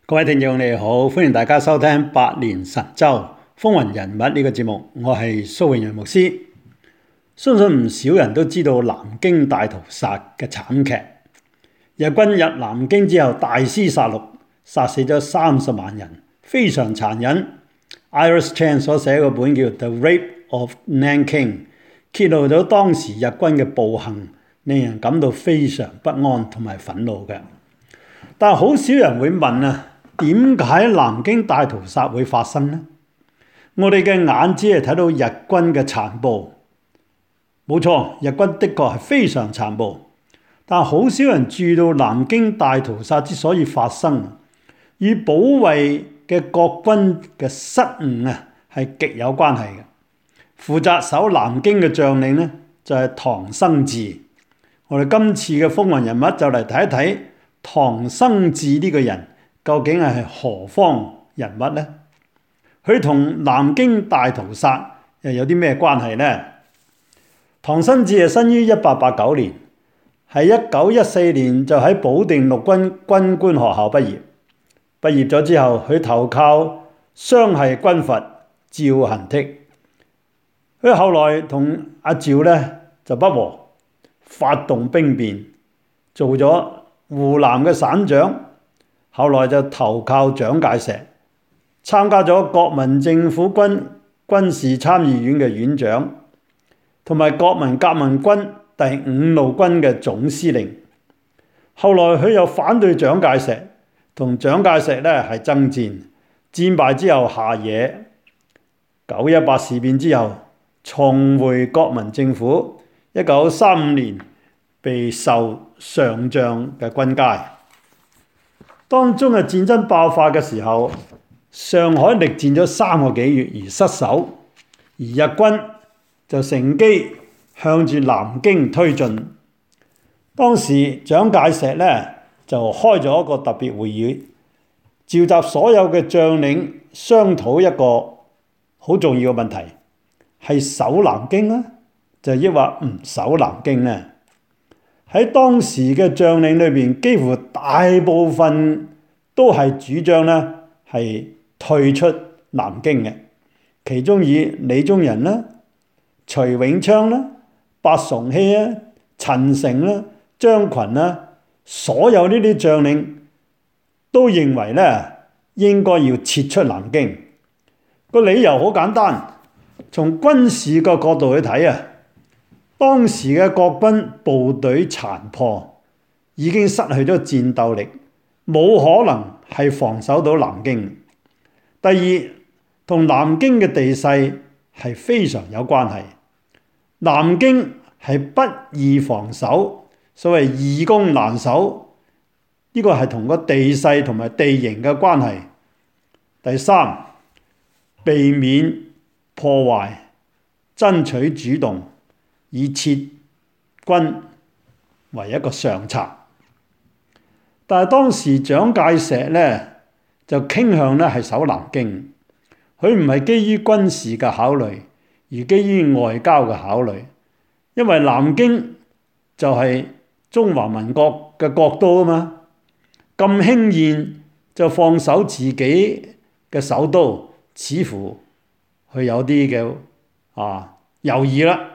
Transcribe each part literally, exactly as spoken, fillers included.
各位聽眾你好，歡迎大家收聽百年神州風雲人物呢個節目，我係蘇永陽牧師。相信唔少人都知道南京大屠殺嘅慘劇，日軍入南京之後大肆殺戮，殺死咗三十萬人，非常殘忍。Iris Chan 所寫嗰本叫《The Rape of Nanking》，揭露咗當時日軍嘅暴行，令人感到非常不安同埋憤怒嘅。但係好少人會問啊，點解南京大屠殺會發生呢？我哋嘅眼只係睇到日軍嘅殘暴，冇錯，日軍的確係非常殘暴，但好少人注意到南京大屠殺之所以發生，與保衛嘅國軍嘅失誤啊，係極有關係嘅。負責守南京嘅將領呢，就係唐生智。我哋今次嘅風雲人物就嚟睇一睇唐生智呢個人究竟係何方人物呢？佢同南京大屠殺又有啲咩關係呢？唐生智係生於一八八九年，係一九一四年就喺保定陸軍軍官學校畢業。畢業咗之後，佢投靠湘系軍閥趙恆惕。佢後來同阿趙呢就不和，發動兵變，做咗湖南嘅省長。後來就投靠蔣介石，參加咗國民政府軍軍事參議院嘅院長，同埋國民革命軍第五路軍嘅總司令。後來佢又反對蔣介石，同蔣介石呢係爭戰，戰敗之後下野。九一八事變之後，重回國民政府。一九三五年被授上將嘅軍階。當中嘅戰爭爆發嘅時候，上海力戰咗三個幾月而失守，而日軍就乘機向住南京推進。當時蔣介石呢就開咗一個特別會議，召集所有嘅將領商討一個好重要嘅問題，係守南京啊，就抑或唔守南京呢？喺當時嘅將領裏邊，幾乎大部分都係主張咧係退出南京嘅。其中以李宗仁啦、徐永昌啦、白崇禧啊、陳誠啦、張群啦，所有呢啲將領都認為咧應該要撤出南京。個理由好簡單，從軍事個角度去睇啊。當時嘅國軍部隊殘破，已經失去咗戰鬥力，冇可能係防守到南京。第二，同南京嘅地勢係非常有關係。南京係不易防守，所謂易攻難守，呢個係同個地勢同埋地形嘅關係。第三，避免破壞，爭取主動，以撤軍為一個上策。但係當時蔣介石呢就傾向咧係守南京，佢唔係基於軍事嘅考慮，而基於外交嘅考慮。因為南京就係中華民國嘅國都啊嘛，咁輕易就放手自己嘅首都，似乎佢有啲嘅啊猶豫啦。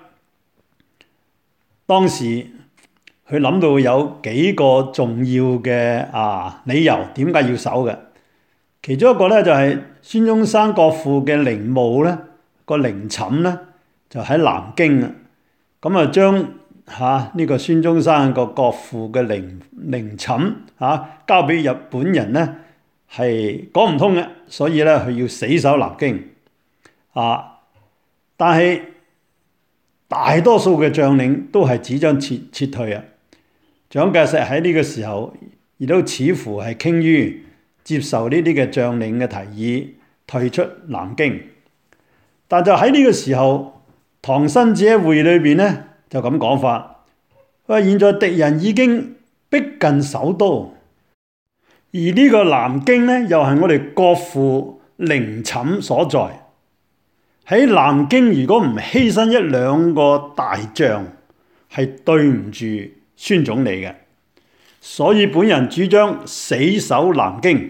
當時佢諗到有幾個重要嘅啊理由點解要守嘅，其中一個咧就係孫中山國父嘅陵墓咧個陵寢咧就喺南京啊，咁啊將嚇呢個孫中山個國父嘅陵陵寢嚇交俾日本人咧係講唔通嘅，所以咧佢要死守南京啊，但係大多數嘅將領都係主張撤撤退啊。蔣介石喺呢個時候亦都似乎係傾於接受呢啲嘅將領嘅提議，退出南京。但就喺呢個時候，唐生智喺會議裏邊咧就咁講法，佢話現在敵人已經逼近首都，而呢個南京咧又係我哋國父陵寢所在。喺南京如果唔犧牲一兩個大將，係對唔住孫總理嘅。所以本人主張死守南京，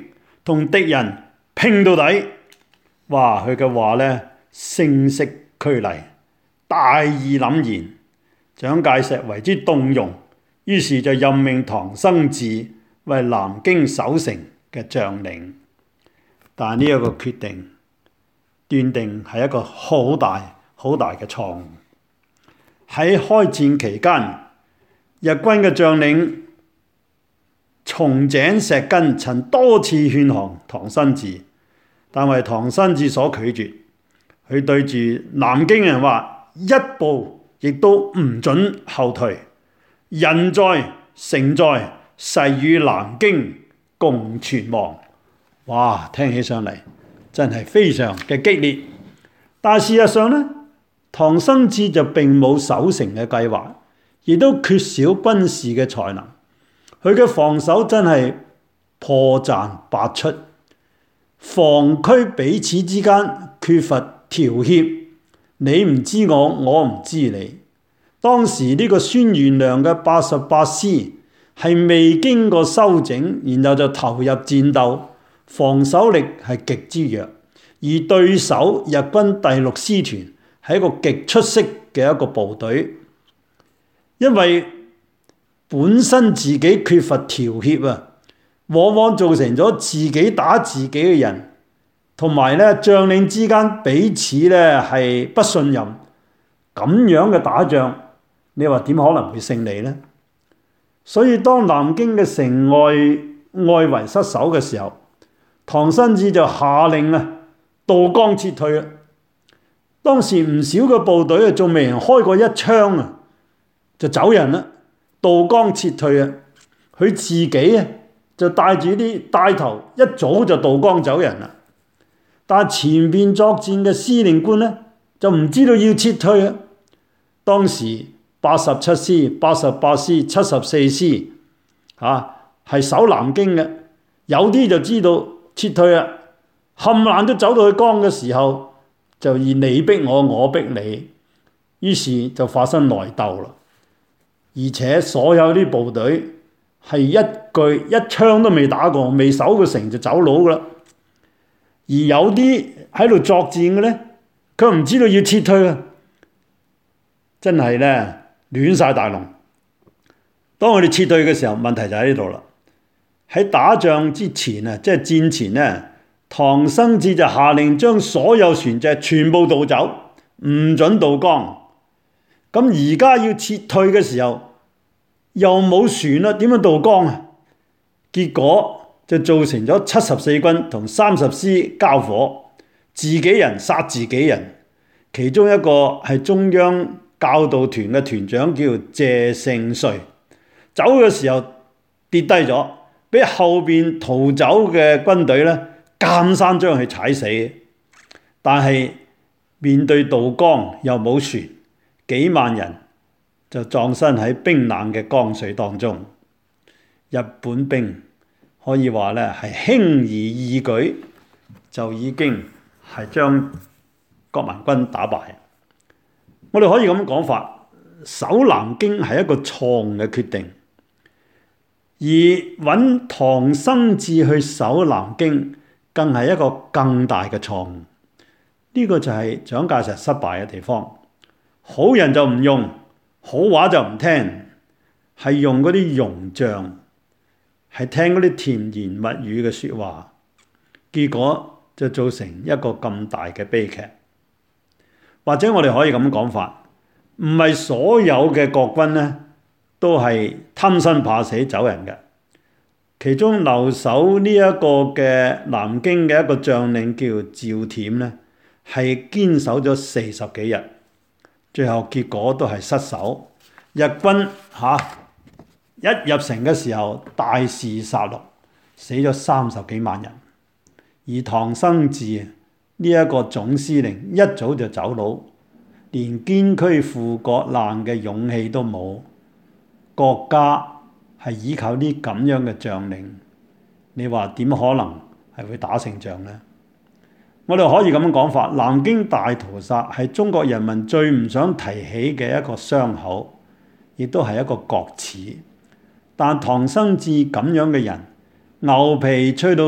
同敵人拼到底。哇！佢嘅話呢，聲色俱厲，大義凜然，蔣介石為之動容，於是就任命唐生智為南京守城嘅將領。但呢一個決定斷定係一個好大好大嘅錯誤。喺開戰期間，日軍嘅將領松井石根曾多次勸降唐生智，但為唐生智所拒絕。佢對住南京人話：一步亦都唔准後退，人在城在，誓與南京共存亡。哇！聽起上嚟真係非常嘅激烈。但事實上呢，唐生智就並冇守城嘅計劃，亦都缺少軍事嘅才能。佢嘅防守真係破綻百出，防區彼此之間缺乏調協，你唔知我，我唔知你。當時呢個孫元良嘅八十八師係未經過修整，然後就投入戰鬥，防守力係極之弱。而對手日軍第六師團係一個極出色嘅一個部隊，因為本身自己缺乏調協啊，往往造成咗自己打自己嘅人，同埋咧將領之間彼此咧係不信任，咁樣嘅打仗，你話點可能會勝利呢？所以當南京嘅城外外圍失守嘅時候，唐生智就下令啊，渡江撤退啊！當時唔少嘅部隊啊，仲未人開過一槍啊，就走人啦，渡江撤退啊！佢自己啊，就帶住啲帶頭一早就渡江走人啦。但前邊作戰嘅司令官呢，就唔知道要撤退啊！當時八十七師、八十八師、七十四師啊，係守南京嘅，有啲就知道撤退啊，冚唪唥都走到去江嘅時候，就以你逼我，我逼你，於是就發生內鬥啦。而且所有啲部隊係一句一槍都未打過，未守過城就走佬噶啦。而有啲喺度作戰嘅呢，佢唔知道要撤退啊，真係呢，亂晒大龍。當我哋撤退嘅時候，問題就喺呢度啦。喺打仗之前啊，即係戰前呢，唐生智就下令將所有船隻全部渡走，唔准渡江。咁而家要撤退嘅時候，又冇船啦，點樣渡江啊？結果就造成咗七十四軍同三十師交火，自己人殺自己人。其中一個係中央教導團嘅團長叫謝勝瑞，走嘅時候跌低咗，俾後邊逃走嘅軍隊咧監山將佢踩死。但係面對渡江又冇船，幾萬人就葬身喺冰冷嘅江水當中。日本兵可以話咧係輕而易舉就已經係將國民軍打敗。我哋可以咁講法，守南京係一個錯誤嘅決定，而揾唐生智去守南京更係一個更大嘅錯誤。呢個就係蔣介石失敗嘅地方。好人就唔用，好話就唔聽，係用嗰啲容將，係聽嗰啲甜言蜜語嘅說話，結果就造成一個咁大嘅悲劇。或者我哋可以咁講法，唔係所有嘅國軍呢都係貪生怕死走人嘅。其中留守呢一個嘅南京嘅一個將領叫趙恬呢，係堅守咗四十幾日，最後結果都係失守。日軍嚇、啊、一入城嘅時候大肆殺戮，死咗三十幾萬人。而唐生智呢一個總司令一早就走佬，連捐軀赴國難嘅勇氣都冇。國家係依靠啲咁樣嘅將領，你話點可能係會打成仗呢？我哋可以咁樣講法，南京大屠殺係中國人民最唔想提起嘅一個傷口，亦都係一個國恥。但唐生智咁樣嘅人，牛皮吹到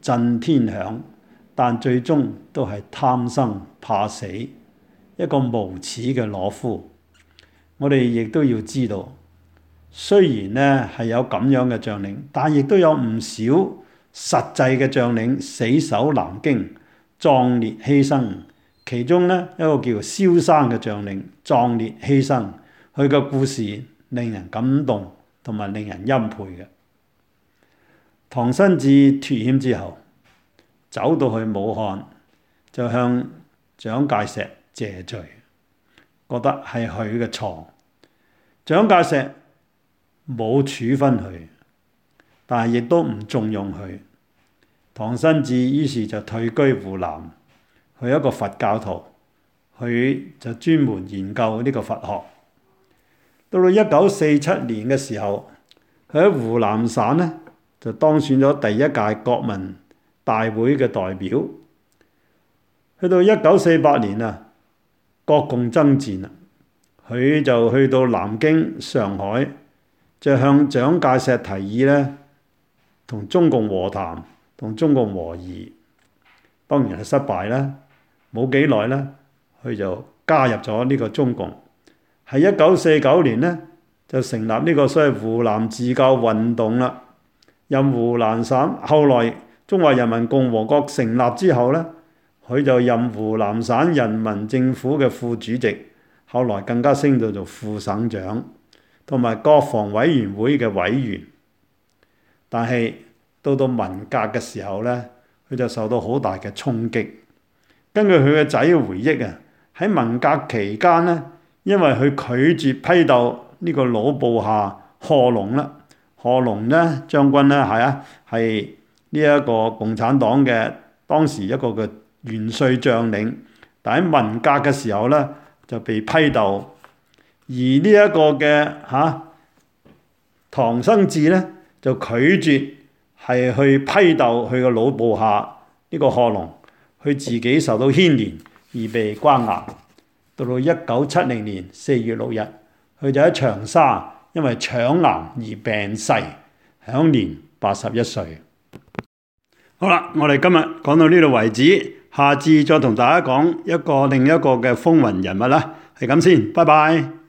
震天響，但最終都係貪生怕死，一個無恥嘅懦夫。我哋亦都要知道，雖然咧係有咁樣嘅將領，但亦都有唔少實際嘅將領死守南京，壯烈犧牲。其中咧一個叫蕭生嘅將領壯烈犧牲，佢嘅故事令人感動同埋令人欽佩嘅。唐生智脫險之後，走到去武漢，就向蔣介石謝罪，覺得係佢嘅錯。蔣介石冇處分佢，但係亦都唔重用佢。唐生智於是就退居湖南，佢一個佛教徒，佢就專門研究呢個佛學。到到一九四七年嘅時候，佢喺湖南省呢就當選咗第一屆國民大會嘅代表。去到一九四八年啊，國共爭戰啦，佢就去到南京、上海，就向蔣介石提議咧，同中共和談，同中共和議。當然係失敗啦。冇幾耐咧，佢就加入咗呢個中共。喺一九四九年咧，就成立呢個所謂湖南自救運動啦。任湖南省，後來中華人民共和國成立之後咧，佢就任湖南省人民政府嘅副主席，後來更加升到做副省長，同埋國防委員會嘅委員。但係到到文革嘅時候咧，佢就受到好大嘅衝擊。根據佢嘅仔嘅回憶啊，喺文革期間咧，因為佢拒絕批鬥呢個老部下賀龍啦，賀龍咧將軍咧係啊係呢一個共產黨嘅當時一個嘅元帥將領，但喺文革嘅時候咧就被批鬥，而呢一個嘅嚇、啊、唐生智咧就拒絕係去批鬥佢嘅老部下呢個賀龍。佢自己受到牽連而被關押，到到一九七零年四月六日，佢就喺長沙因為腸癌而病逝，享年八十一歲。好啦，我哋今日講到呢度為止，下次再同大家講一個另一個嘅風雲人物啦，係咁先，拜拜。